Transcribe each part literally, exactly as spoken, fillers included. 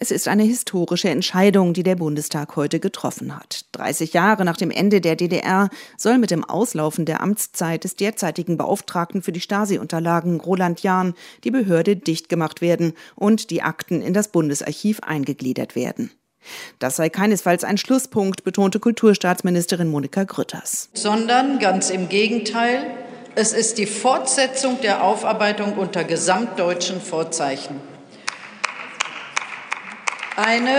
Es ist eine historische Entscheidung, die der Bundestag heute getroffen hat. dreißig Jahre nach dem Ende der D D R soll mit dem Auslaufen der Amtszeit des derzeitigen Beauftragten für die Stasi-Unterlagen, Roland Jahn, die Behörde dicht gemacht werden und die Akten in das Bundesarchiv eingegliedert werden. Das sei keinesfalls ein Schlusspunkt, betonte Kulturstaatsministerin Monika Grütters. Sondern ganz im Gegenteil, es ist die Fortsetzung der Aufarbeitung unter gesamtdeutschen Vorzeichen. Eine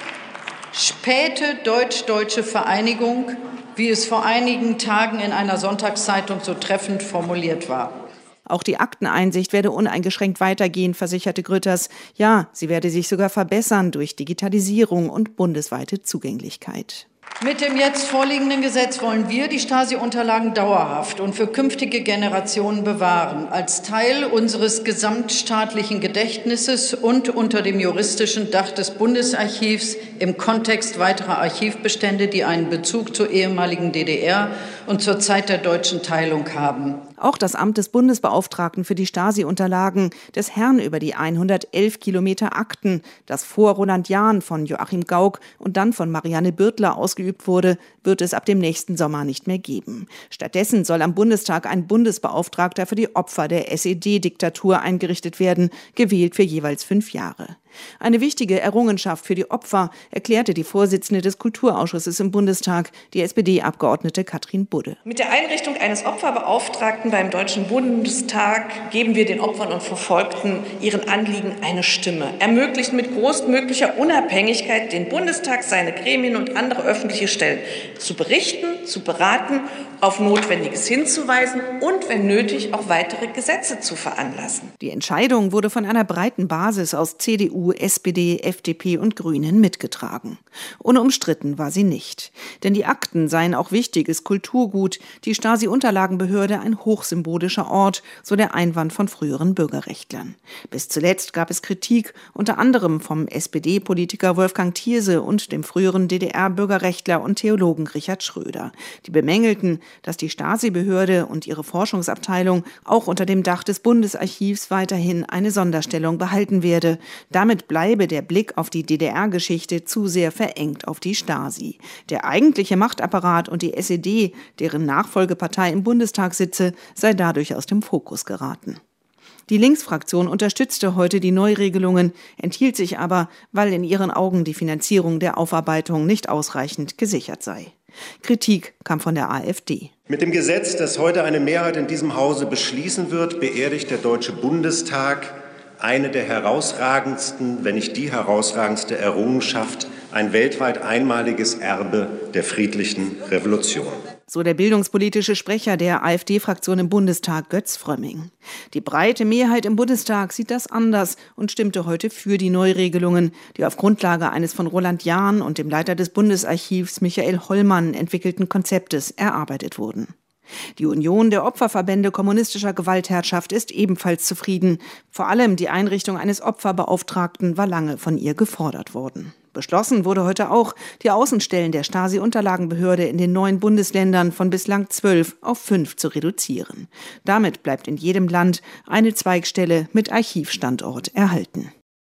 späte deutsch-deutsche Vereinigung, wie es vor einigen Tagen in einer Sonntagszeitung so treffend formuliert war. Auch die Akteneinsicht werde uneingeschränkt weitergehen, versicherte Grütters. Ja, sie werde sich sogar verbessern durch Digitalisierung und bundesweite Zugänglichkeit. Mit dem jetzt vorliegenden Gesetz wollen wir die Stasi-Unterlagen dauerhaft und für künftige Generationen bewahren, als Teil unseres gesamtstaatlichen Gedächtnisses und unter dem juristischen Dach des Bundesarchivs im Kontext weiterer Archivbestände, die einen Bezug zur ehemaligen D D R und zur Zeit der deutschen Teilung haben. Auch das Amt des Bundesbeauftragten für die Stasi-Unterlagen, des Herrn über die hundertelf Kilometer Akten, das vor Roland Jahn von Joachim Gauck und dann von Marianne Birtler ausgeübt wurde, wird es ab dem nächsten Sommer nicht mehr geben. Stattdessen soll am Bundestag ein Bundesbeauftragter für die Opfer der S E D-Diktatur eingerichtet werden, gewählt für jeweils fünf Jahre. Eine wichtige Errungenschaft für die Opfer, erklärte die Vorsitzende des Kulturausschusses im Bundestag, die S P D-Abgeordnete Katrin Budde. Mit der Einrichtung eines Opferbeauftragten beim Deutschen Bundestag geben wir den Opfern und Verfolgten ihren Anliegen eine Stimme, ermöglichen mit größtmöglicher Unabhängigkeit den Bundestag, seine Gremien und andere öffentliche Stellen zu berichten, zu beraten, auf Notwendiges hinzuweisen und, wenn nötig, auch weitere Gesetze zu veranlassen. Die Entscheidung wurde von einer breiten Basis aus C D U, S P D, F D P und Grünen mitgetragen. Unumstritten war sie nicht. Denn die Akten seien auch wichtiges Kulturgut, die Stasi-Unterlagenbehörde ein hochsymbolischer Ort, so der Einwand von früheren Bürgerrechtlern. Bis zuletzt gab es Kritik, unter anderem vom S P D-Politiker Wolfgang Thierse und dem früheren D D R-Bürgerrechtler und Theologen Richard Schröder. Die bemängelten, dass die Stasi-Behörde und ihre Forschungsabteilung auch unter dem Dach des Bundesarchivs weiterhin eine Sonderstellung behalten werde. Damit bleibe der Blick auf die D D R-Geschichte zu sehr verengt auf die Stasi. Der eigentliche Machtapparat und die S E D, deren Nachfolgepartei im Bundestag sitze, sei dadurch aus dem Fokus geraten. Die Linksfraktion unterstützte heute die Neuregelungen, enthielt sich aber, weil in ihren Augen die Finanzierung der Aufarbeitung nicht ausreichend gesichert sei. Kritik kam von der AfD. Mit dem Gesetz, das heute eine Mehrheit in diesem Hause beschließen wird, beerdigt der Deutsche Bundestag eine der herausragendsten, wenn nicht die herausragendste Errungenschaft, ein weltweit einmaliges Erbe der friedlichen Revolution. So der bildungspolitische Sprecher der AfD-Fraktion im Bundestag, Götz Frömming. Die breite Mehrheit im Bundestag sieht das anders und stimmte heute für die Neuregelungen, die auf Grundlage eines von Roland Jahn und dem Leiter des Bundesarchivs Michael Hollmann entwickelten Konzeptes erarbeitet wurden. Die Union der Opferverbände kommunistischer Gewaltherrschaft ist ebenfalls zufrieden. Vor allem die Einrichtung eines Opferbeauftragten war lange von ihr gefordert worden. Beschlossen wurde heute auch, die Außenstellen der Stasi-Unterlagenbehörde in den neuen Bundesländern von bislang zwölf auf fünf zu reduzieren. Damit bleibt in jedem Land eine Zweigstelle mit Archivstandort erhalten.